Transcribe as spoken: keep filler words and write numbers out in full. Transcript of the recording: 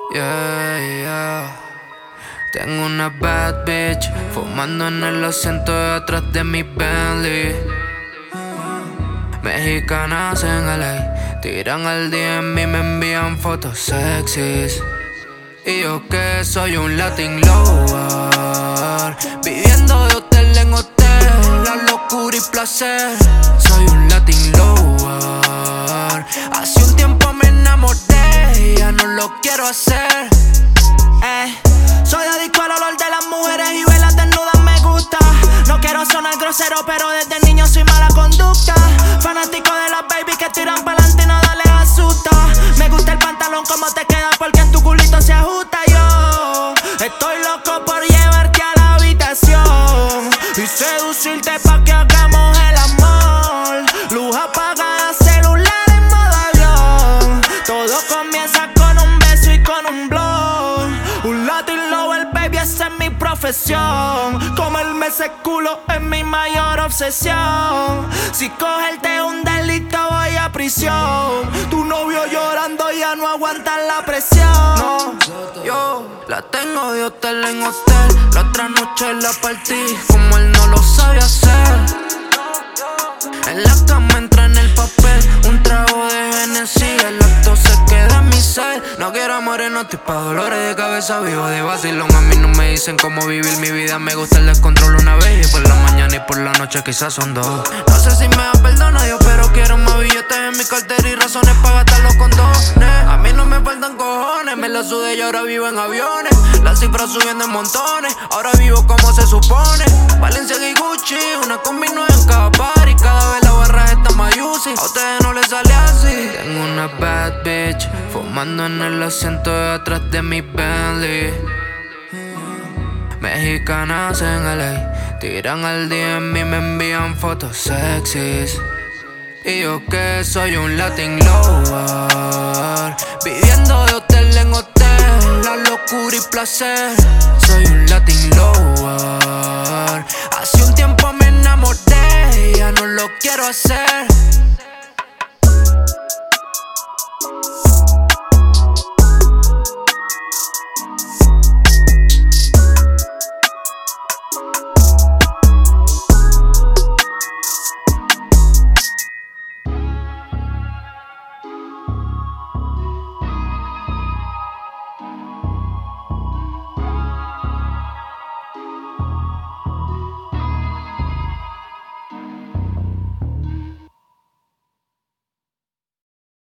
Yeah, yeah. Tengo una bad bitch fumando en el asiento de atrás de mi Bentley. Mexicanas en L A tiran al D M y me envían fotos sexys. Y yo que soy un Latin lover, viviendo de hotel en hotel, la locura y placer. Soy un Latin lover. Hace un tiempo me enamoré, ya no lo quiero hacer. Eh, soy adicto al olor de las mujeres y verlas desnudas me gusta. No quiero sonar grosero, pero desde niño soy mala conducta. Fanático de las baby que tiran pa'lante y nada les asusta. Me gusta el pantalón como te queda porque en tu culito se ajusta. Yo estoy loco por llevarte a la habitación y seducirte pa' que hagamos el amor. Luz apagada, celular en modo avión. Todo comienza con un beso y con un blog. Un Latin lover, baby, esa es mi profesión. Comerme ese culo es mi mayor obsesión. Si cogerte un delito voy a prisión. Tu novio llorando ya no aguanta la presión. No, yo la tengo de hotel en hotel. La otra noche la partí como él no lo sabe hacer. En la cama entra en el papel, un trago de Genesis, el acto se queda en mi ser. No quiero amores, no estoy pa' dolores de cabeza, vivo de vacilón. A mí no me dicen cómo vivir mi vida, me gusta el descontrol una vez y por la mañana y por la noche quizás son dos. No sé si me da perdona Dios, pero quiero más billetes en mi cartera y razones pa' gastar los condones. A mí no me faltan cojones, me la sudé y ahora vivo en aviones. Las cifras subiendo en montones, ahora vivo como se supone. Valenciaga y Gucci, una combi nueva en cada party. Cada vez la barra está más juicy, a ustedes no les sale así. Tengo una bad bitch fumando en el asiento de atrás de mi Bentley. Mexicanas en L A tiran al D M y me envían fotos sexys. Y yo que soy un Latin lover, viviendo de hotel en hotel, la locura y placer. Soy un Latin lover.